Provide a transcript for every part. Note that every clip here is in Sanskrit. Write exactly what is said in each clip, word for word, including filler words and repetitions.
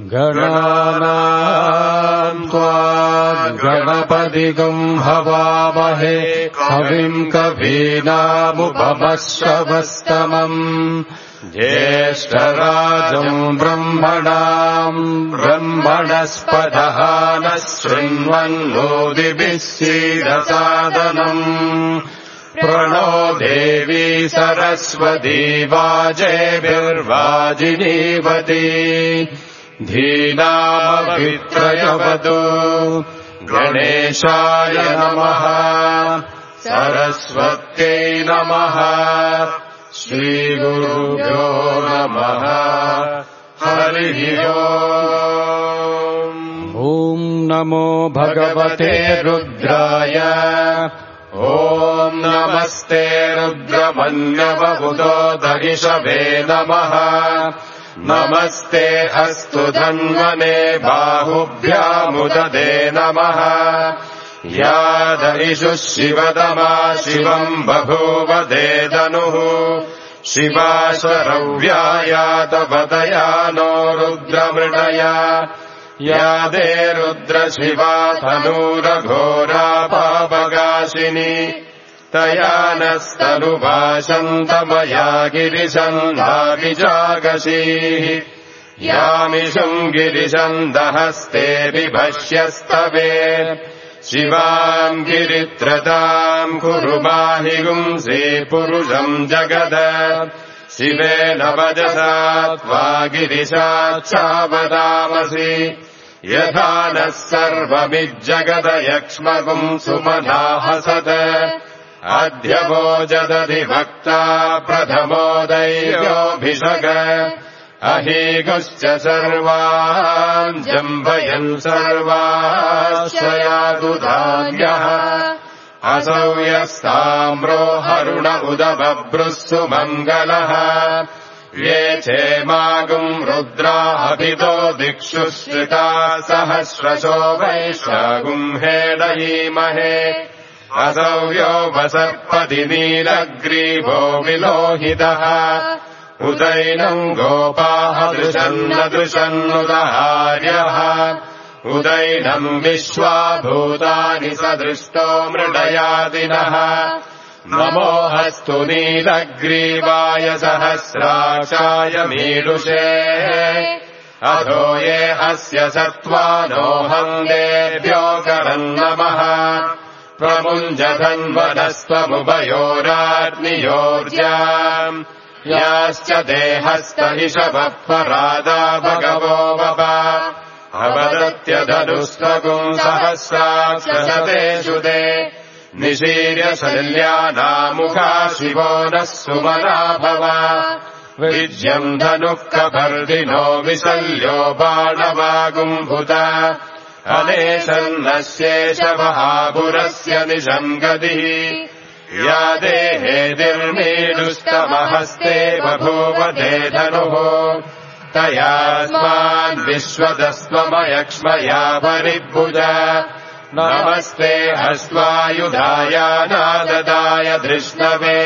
गणानाम् त्वा गणपतिगम् हवामहे कविम् कवीनामुपमश्रवस्तमम् ज्येष्ठराजम् ब्रह्मणाम् ब्रह्मणस्पतः नः शृण्वन्नोतिभिः सीदसादनम् प्रणो देवी सरस्वती वाजेभिर्वाजिनीवती धीनामभित्रयवतु गणेशाय नमः सरस्वत्यै नमः श्रीगुरुभ्यो नमः हरिः ओम् ॐ नमो भगवते रुद्राय ॐ नमस्ते रुद्रमन्यवबुधो दहिषवे नमः नमस्ते अस्तु धन्वने बाहुभ्यामुददे नमः या दहिषुः शिवदमा शिवम् बभूव देदनुः शिवा शरव्याया तपतया नो रुद्रमृडया या दे रुद्र शिवा तनूरघोरा पापगाशिनी तया नस्तनुभाषन्तमया गिरिशन्धाभिजागशीः यामिषुम् गिरिशन्दहस्ते बिभष्यस्तवे शिवाम् गिरित्रताम् कुरु माहि गुंसि पुरुषम् जगद शिवेन वजसा त्वा गिरिशाच्छावदामसि यथा नः सर्वमिज्जगदयक्ष्मगुम् सुमना हसत अद्य भोजदधिभक्ता प्रथमो दैव्योऽभिषग अहीगुश्च सर्वान् जम्भयन् सर्वाश्रयादुधान्यः असौ यस्ताम्रो हरुण उदबभ्रुः सुमङ्गलः ये चेमागुम् रुद्रा अभितो दिक्षु श्रिता सहस्रशो वैशागुम् हेडयीमहे असौ यो वसर्पति नीलग्रीवो विलोहितः उदैनम् गोपाः दृशन्न दृशन्नुदहार्यः उदैनम् विश्वा भूतानि सदृष्टो मृडयादिनः नमो हस्तु नीलग्रीवाय सहस्राक्षाय मीडुषे अधो ये अस्य सत्त्वानोऽहम् देभ्यो करम् नमः प्रमुञ्जधन्वनस्त्वमुभयोराग्नियोर्जाम् याश्च देहस्त इषवः परादा भगवो वप अवदत्यधनुस्तगुम् सहस्राक्षसतेषु ते निशीर्य शल्यानामुखा शिवो नः सुमना भव विज्यम् धनुः कपर्दिनो विशल्यो बाणवागुम्भुत अनेशन्नस्येषवहापुरस्य निशम् गतिः या देहेतिर्मीडुस्तमहस्ते बभूव ते धनुः तयास्मान् विश्वदस्त्वमयक्ष्मया परिभुज नमस्ते हस्त्वायुधाय नाददाय धृष्णवे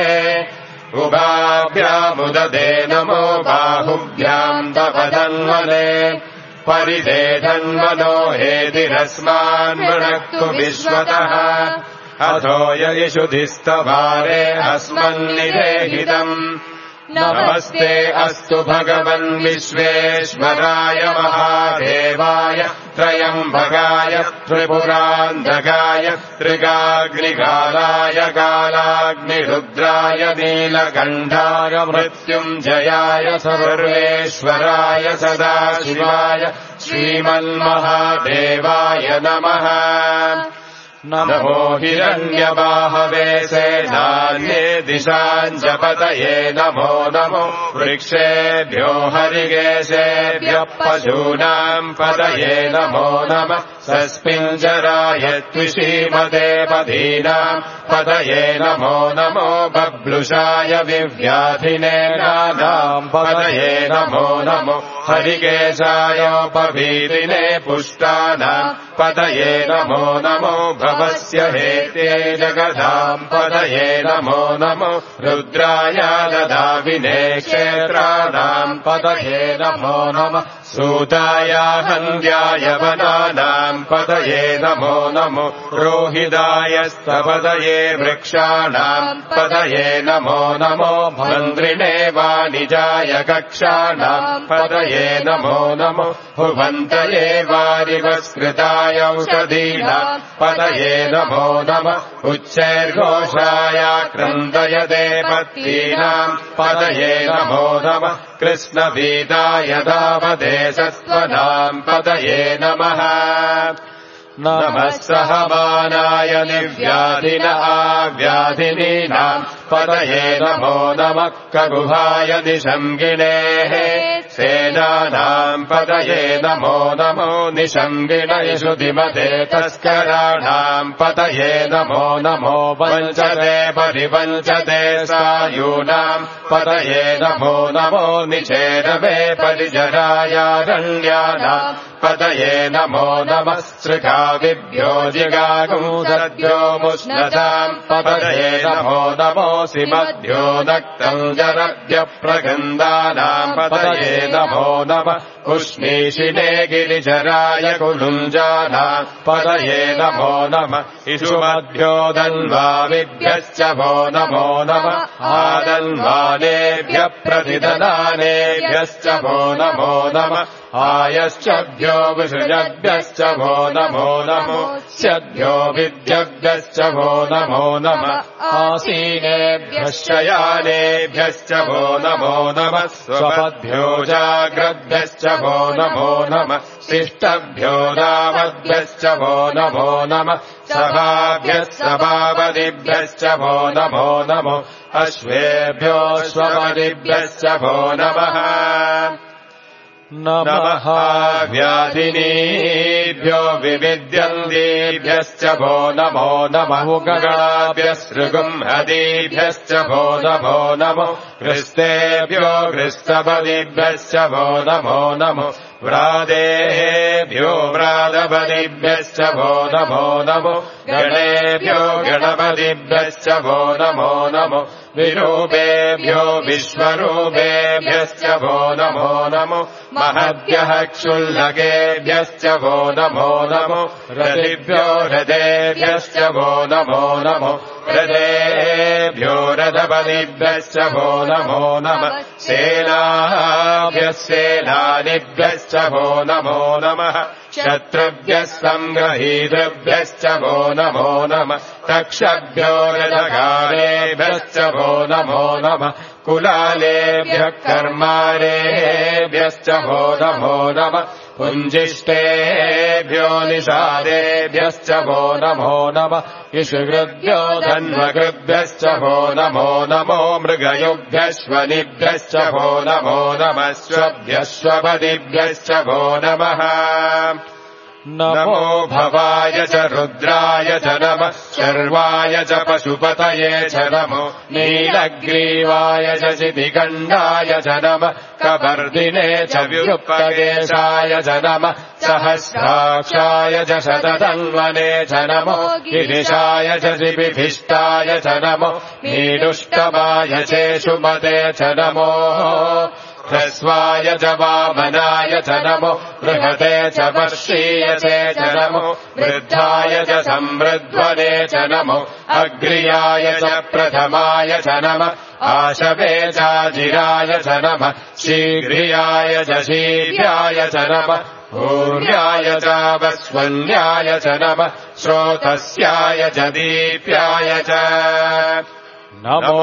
उभाभ्यामुददे नमो बाहुभ्याम् तपधन्वने परिदे धन्वनो हेतिरस्मान् वृणक्तु विश्वतः अथो ययिषुधिस्तवारे अस्मन्निदेहितम् नमस्ते अस्तु भगवन् विश्वेश्वराय महादेवाय त्रयम्बकाय त्रिपुरान्धकाय त्रिगाग्निकालाय कालाग्निरुद्राय नीलकण्ठाय मृत्युञ्जयाय सर्वेश्वराय सदाशिवाय श्रीमन्महादेवाय नमः नमो हिरण्यबाहवे सेनान्ये दिशाञ्जपतये नमो नमो वृक्षेभ्यो हरिकेशेभ्यः पशूनाम् पतये नमो नमः सस्मिञ्जराय त्विषीमते पदीनाम् पतये नमो नमो बब्लुषाय विव्याधिने नानाम् पतये नमो नमो हरिकेशायोपवीतिने पुष्टानाम् पतये नमो नमो भवस्य हेते जगदाम् पदये नमो नमो रुद्राय ददाविने क्षेत्राणाम् पदये नमो नमः सूताय हन्द्याय वनानाम् पदये नमो नमो रोहिदाय स्तपदये वृक्षाणाम् पदये नमो नमो मन्द्रिणे वाणिजाय कक्षाणाम् पदये नमो नमो भुवन्तये वारिवस्कृताय औषधीनाम् पदये नमो नमः उच्चैर्घोषाय क्रन्दयते पत्नीनाम् पदये नमो नमः कृष्णवीताय दावदेशस्त्वनाम् पदये नमः नमः सहमानाय निर्व्याधिन आव्याधिनीनाम् पदये नमो नमः कगुहाय निशङ्गिनेः सेनानाम् पदये नमो नमो निशङ्गिनयषु दिमते तस्कराणाम् पदये नमो नमो वञ्चते परिवञ्चते सायूनाम् पदये नमो नमो निचेरवे परिजरायारण्यानाम् पदये नमो नमः सृगाविभ्यो जिगागुंसद्भ्यो मुष्णताम् पदये नमो नमोऽसि मध्यो नक्तम् जरभ्यः प्रगन्धानाम् पदये नमो नमः उष्णीषिणे गिरिजराय कुलुञ्जानाम् पदये नमो नमः इषुमध्यो दन्वाविभ्यश्च वो नमो नमः आदन्वानेभ्यः प्रतिदनानेभ्यश्च वो नमो नमः आयश्चभ्यो विसृजभ्यश्च वो नमो नमो स्यभ्यो विद्यभ्यश्च वो नमो नमः आसीनेभ्यश्च यानेभ्यश्च वो नमो नमः स्वपद्भ्यो जाग्रद्भ्यश्च वो नमो नमः शिष्टभ्यो रामद्भ्यश्च वो नमो नमः सभाभ्यः सभापतिभ्यश्च वो नमो नमो अश्वेभ्योऽश्वपतिभ्यश्च वो नमः नमः व्याधिनीभ्यो विविद्यन्तीभ्यश्च वो नमो नमः गगाभ्यसृगुंहतीभ्यश्च वो नमो नमो हृस्तेभ्यो हृस्तपतिभ्यश्च वो नमो नमो व्रादेभ्यो व्रातपतिभ्यश्च वो नमो नमो गणेभ्यो गणपतिभ्यश्च वो नमो नमो विरूपेभ्यो विश्वरूपेभ्यश्च वो नमो नमो महद्भ्यः क्षुल्लकेभ्यश्च वो नमो नमो रथिभ्यो रथेभ्यश्च वो नमो नमो रथेभ्यो रथपतिभ्यश्च वो नमो नमः सेनाभ्यः सेनानिभ्यश्च वो नमो नमः शत्रुभ्यः सङ्ग्रहीतृभ्यश्च वो नमो नमः तक्षभ्यो रथगारेभ्यश्च वो नमो नमः कुलालेभ्यः कर्मारेभ्यश्च वो नमो नमः पुञ्जिष्टेभ्यो निषादेभ्यश्च वो नमो नमः इषुकृभ्यो धन्वकृभ्यश्च वो नमो नमो मृगयुभ्यश्वनिभ्यश्च वो नमो नमः स्वभ्यश्वपतिभ्यश्च वो नमः नमो भवाय च रुद्राय च नमः शर्वाय च पशुपतये च नमो नीलग्रीवाय च शितिकण्डाय च नमः कपर्दिने च विरुक्पदेशाय च नमः सहस्राक्षाय च शततन्वने च नमो गिरिशाय च शिबिभिष्टाय च नमो नीडुष्टमाय चेषुमते च नमो ह्रस्वाय च वामनाय च नमो बृहते च वर्षीयसे च नमो वृद्धाय च संवृध्वने च नमो अग्र्याय च प्रथमाय च नमः आशवे चाजिराय च नमः शीघ्रियाय च शीघ्राय च नमः पूर्याय चावस्वन्याय च नमः श्रोतस्याय च दीप्याय च नमो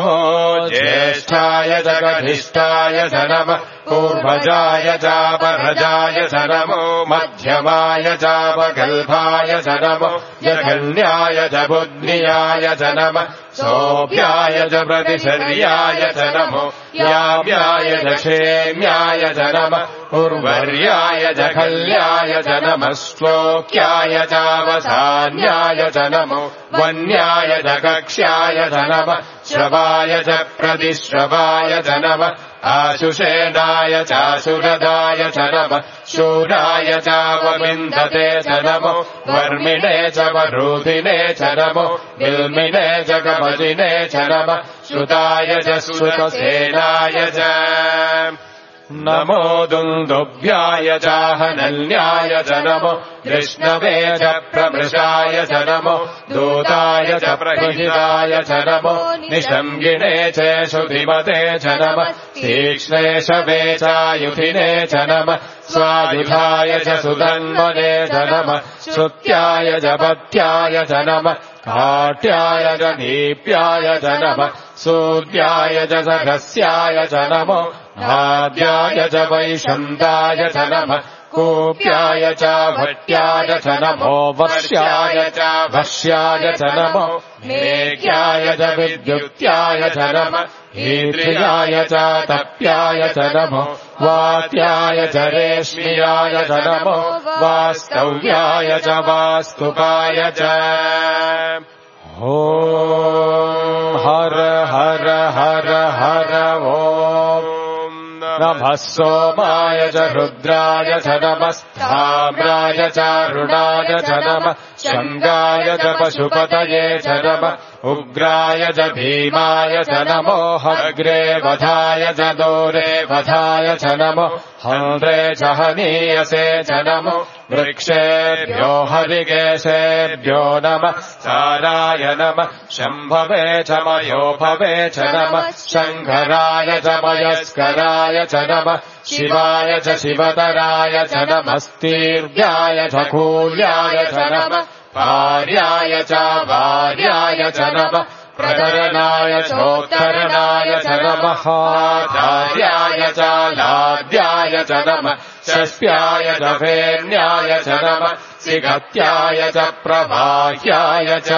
ज्येष्ठाय च कनिष्ठाय च नमः पूर्वजाय चापरजाय च नमो मध्यमाय चापगल्भाय च नमो जघन्याय च बुद्ध्याय च नमः सोऽभ्याय च प्रतिशर्याय च नमो याम्याय च क्षेम्याय च नमः उर्वर्याय च खल्याय च नमः श्लोक्याय चावसान्याय च नमो वन्याय च कक्ष्याय च नमः श्रवाय च प्रतिश्रवाय च नमः आशुषेणाय चाशुरदाय च नमः शूराय चावविन्दते च नमो वर्मिणे च वरूधिने च नमो विल्मिने च कवचिने च नमः श्रुताय च श्रुतसेनाय च नमो दुन्दुभ्याय चाहनन्याय च नमो विष्णवे च प्रमृषाय च नमो दूताय च प्रहिताय च नमो निशङ्गिणे च शुधिमते च नमः तीक्ष्णेशवे चायुधिने च नमः स्वायुधाय च सुधन्वने च नमः श्रुत्याय च पथ्याय च नमः काट्याय च दीप्याय च नमः सूर्याय च सहस्याय च नमो आद्याय च वैशन्ताय च नमः कूप्याय च भट्याय च नमो वर्ष्याय च भष्याय च नमो मेघ्याय च विद्युत्याय च नमः हीद्रियाय च तप्याय च नमो वात्याय च रेश्म्याय च नमो वास्तव्याय च वास्तुपाय च ॐ हर हर हर हर ॐ नमः सोमाय च रुद्राय च नमः स्थाम्राय च रुणाय च नमः शङ्गाय च पशुपतये च नमः उग्राय च भीमाय च नमो हग्रे वधाय च दूरे वधाय च नमो हन्त्रे च हनीयसे च नमो वृक्षेभ्यो हरिकेशेभ्यो नमः साराय नमः शम्भवे च मयोभवे च नमः शङ्कराय च मयस्कराय च नमः शिवाय च शिवतराय च नमस्तीर्व्याय च कूल्याय च नमः भार्याय च भार्याय च नमः प्रकरणाय चोत्तरणाय च नमः आचार्याय च लाद्याय च नमः षष्ट्याय च फेन्याय च नमः सिगत्याय च प्रवाह्याय च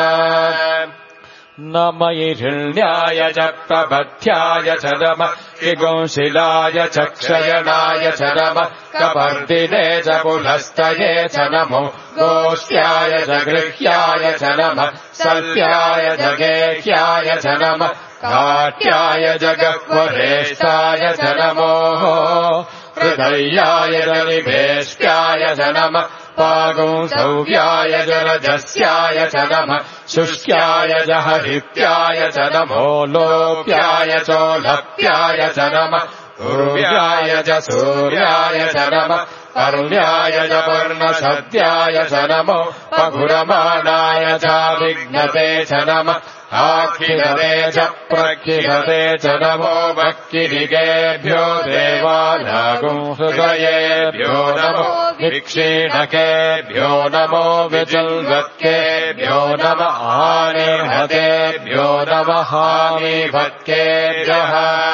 नम ईरिण्याय च प्रबध्याय च नमः किगुंशिलाय च क्षयणाय च नमः कपर्दिने च पुलस्तये च नमो गोष्ट्याय च गृह्याय च नमः सल्प्याय च गेह्याय च नमः काट्याय च गह्वरेष्ठाय च नमो हृदयाय च निवेष्ट्याय च नमः पागुंसव्याय च रजस्याय च नमः शुष्क्याय च हरित्याय च नमो लोप्याय चोलप्याय च नमः पूर्व्याय च सूर्याय च नमः कर्ण्याय च पर्णसद्याय च नमो पघुरमाणाय च विघ्नते च नमः आखिलते च प्रखिलते च नमो भक्तिदिगेभ्यो देवानागुंहृदयेभ्यो नमो विक्षीणकेभ्यो नमो विजुल्वत्केभ्यो नमः आनेहतेभ्यो नमः हानिभत्केभ्यः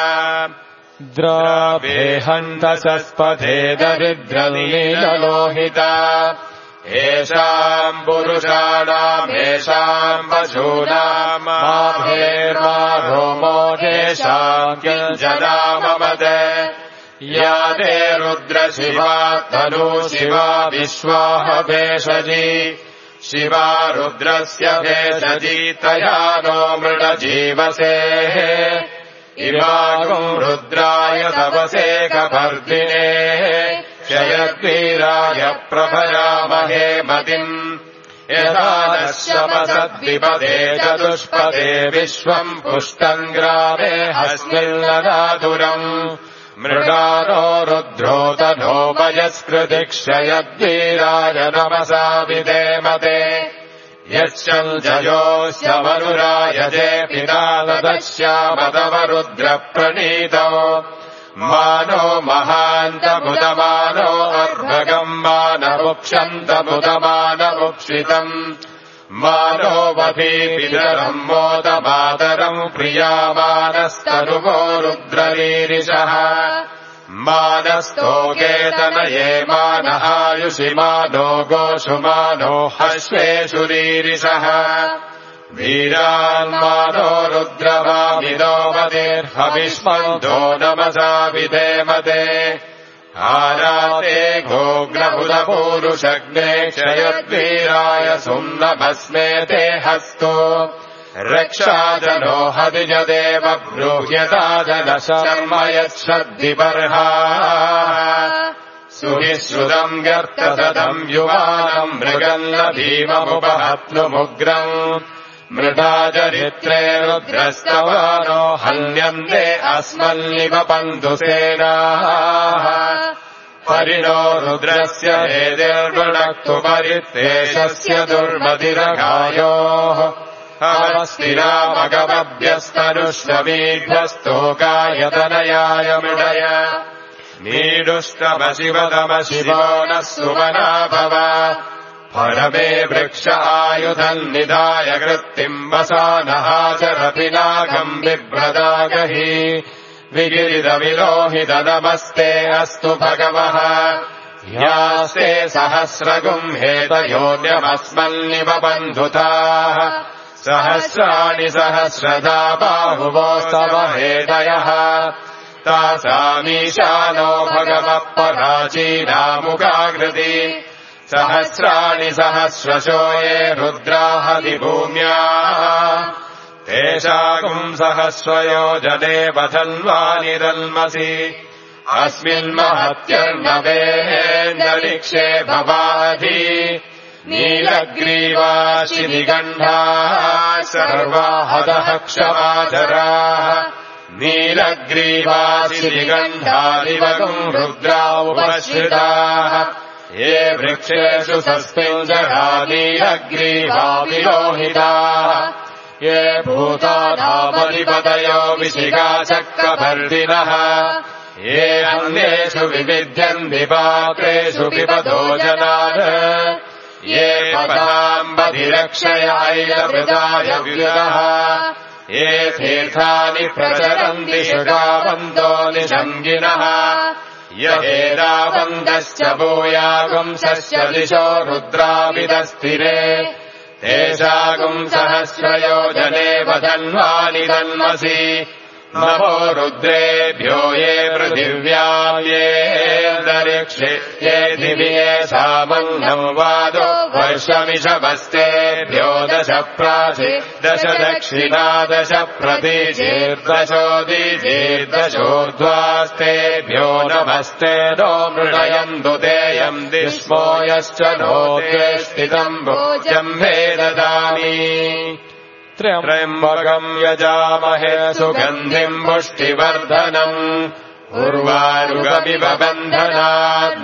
द्राभेहन्तसस्पथे दरिद्रलीललोहिता येषाम् पुरुषाणामेषाम् पशूनाम् माभेर्मा रोमो येषाम् किञ्जनाममदे या ते रुद्रशिवा तनु शिवा विश्वाह भेषजी शिवा रुद्रस्य भेषजी तया नो मृडजीवसेः इमागुम् रुद्राय तपसे कपर्दिने क्षयद्वीराय प्रभरामहे मतिम् यथा नश्यमसद्विपदे चतुष्पदे विश्वम् पुष्टम् ग्रामे हस्मिन्ननातुरम् मृडानो रुद्रोतनो वयस्कृति क्षयद्वीराय नमसा विधेमते यच्छम् जयोस्य मनुरायजे पितादश्यामदवरुद्रप्रणीतो मानो महान्तमुदमानो अर्भगम् मानमुक्षन्तमुदमानमुक्षितम् मानो वधीपितरम् मोदमातरम् प्रियामानस्तनुवो रुद्ररीरिषः मानस्तोकेतनये मान आयुषि मानो गोषु मानो हश्वेषु रीरिषः वीरान्मानो रुद्रवामिनो मदेर्हविष्मन्तो नमसा विधेमते आराते घोग्नबुधपूरुषग्ने क्षयद्वीराय सुम्नभस्मे ते हस्तो रक्षाजनो हविजदेव ब्रूह्यताजन शर्म यच्छद्दिबर्हा सुविश्रुतम् गर्तसदम् युवानम् मृगन्न भीममुपहत्नुमुग्रम् मृडाचरित्रे रुद्रस्तवानो हन्यन्ते अस्मन्निव बन्धुसेनाः परिणो रुद्रस्य हेदिर्वृणक्तु परित्तेषस्य दुर्मतिरगायोः अवस्तिरामगमभ्यस्तनुष्वमीभ्यस्तोकायतनयाय मृडय नीडुष्टमशिवतमशिवो नः सुमना भव परमे वृक्ष आयुधम् निधाय कृत्तिम् वसानहाचरपि नागम् बिभ्रदागहि विगिरितविलोहित नमस्ते अस्तु भगवः यास्ते सहस्रगुम् हेतयोन्यमस्मन्निव बन्धुताः सहस्राणि सहस्रदा बाहुवोस्तव हेतयः तासामीशानो भगवः पराचीनामुखाकृति सहस्राणि सहस्रशो ये रुद्राहदिभूम्याः तेषाकुम् सहस्रयोजने वधन्वानि रन्मसि अस्मिन्महत्यर्णवेन्दरिक्षे भवाधि नीलग्रीवाशिनिगण्ढाः सर्वाहदः क्षमाचराः नीलग्रीवाशिनिगण्ढादिवगुम् रुद्रा उपश्रिताः ये वृक्षेषु सस्मिञ्जरा नीलग्रीवा विलोहिताः ये भूतानामधिपतयो विशिखाचक्रभर्दिनः ये अन्येषु विविध्यन्ति पात्रेषु पिबतो जनान् ये पदाम्बधिरक्षय ऐलमृदाय विदः ये तीर्थानि प्रचरन्ति शुगावन्तो निषङ्गिनः यहेदावन्दश्च भूयागुंसश्च दिशो रुद्राविदस्थिरे तेषागुम् सहस्रयोजने वधन्वानि रन्मसि नमो रुद्रेभ्यो ये पृथिव्याम् येऽन्तरिक्षे ये दिवि ये सामन्नम् वादो वर्षमिषवस्तेभ्यो दश प्राचि दश दक्षिणा दश प्रतीचीर्दशोदीचीर्दशोर्ध्वास्तेभ्यो नमस्ते नो मृडयन्तु तेयम् दिष्मो यश्च नो ते स्थितम् भोजम् मे ददामि त्र्यम्बकम् यजामहे सुगन्धिम् पुष्टिवर्धनम् उर्वारुकमिव बन्धनात्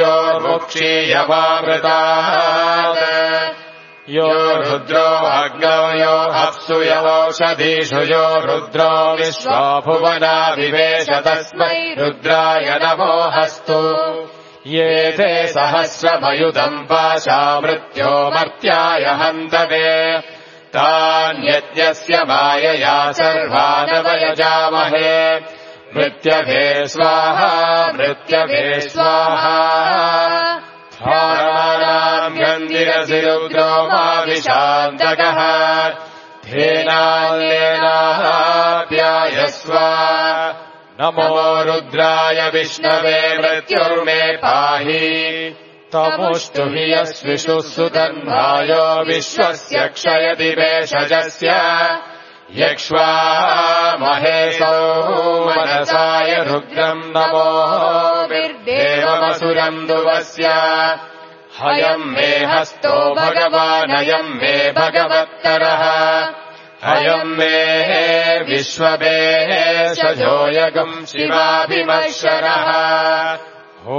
मृत्योर्मुक्षीयवामृतात् यो रुद्रो अग्नौ यो अप्सु यवौषधीषु यो रुद्रो विश्वा भुवना विवेश तस्मै रुद्राय नमोऽस्तु ये ते सहस्रमयुधम् पाशा मृत्यो मर्त्याय हन्तवे तान्यज्ञस्य मायया सर्वानवयजामहे मृत्यभे स्वाहा मृत्यभे स्वाहा धाराणाम् गन्धिरसि रुद्रो मा विशान्तकः धेनान्येनाप्यायस्व नमो रुद्राय विष्णवे मृत्युर्मे पाहि तमुष्टु हि यस्विषु सुतन्वायो विश्वस्य क्षयति भेषजस्य यक्ष्वा महेशो मनसाय रुद्रम् नमो विर्देवमसुरम् दुवस्य हयम् मे हस्तो भगवानयम् मे भगवत्तरः हयम् मे विश्वमे सजोयगम् शिवाभिमर्शरः ॐ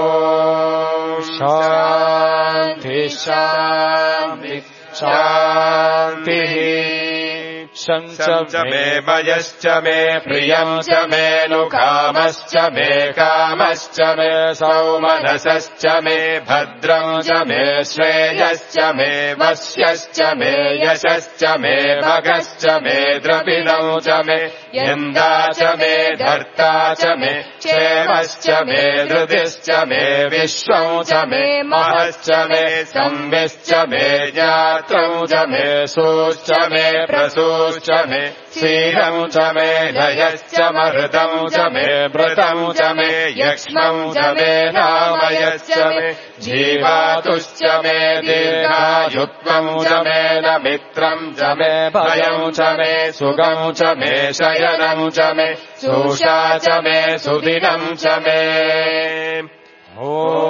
शान्ति शान्ति शान्तिः शंच मे मयश्च मे प्रियम् च मे नुकामश्च मे कामश्च मे सौमनसश्च मे भद्रम् च मे श्रेयश्च मे वश्यश्च मे यशश्च मे भगश्च मे द्रविणम् च मे यन्दा च मे धर्ता च मे क्षेमश्च मे धृतिश्च मे विश्वम् च मे महश्च मे संविश्च मे जात्रम् च मे सूश्च मे प्रसूश्च मे क्षीरम् च मे धयश्च मृतम् च मे भृतम् च मे यक्ष्मम् च मे नाम श्रेयश्च मे जीवातुश्च मे दीर्घायुत्वम् च मे न मित्रम् च मे भयम् च मे सुगम् च मे शयनम् च मे सुषा च मे सुदिनम् च मे ॐ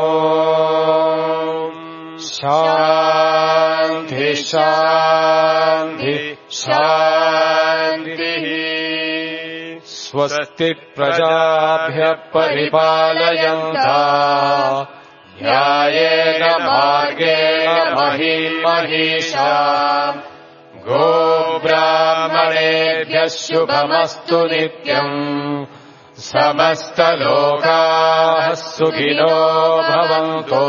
शान्ति शान्ति शान्तिः स्वस्ति प्रजाभ्यः परिपालयन्तः न्यायेन मार्गेण महीम् महिषाम् गोब्राह्मणेभ्यः शुभमस्तु नित्यम् समस्तलोकाः सुखिनो भवन्तु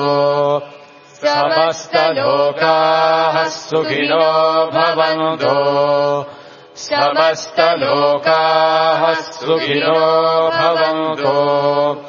समस्तलोकाः सुखिनो भवन्तु समस्तलोकाः सुखिनो भवन्तु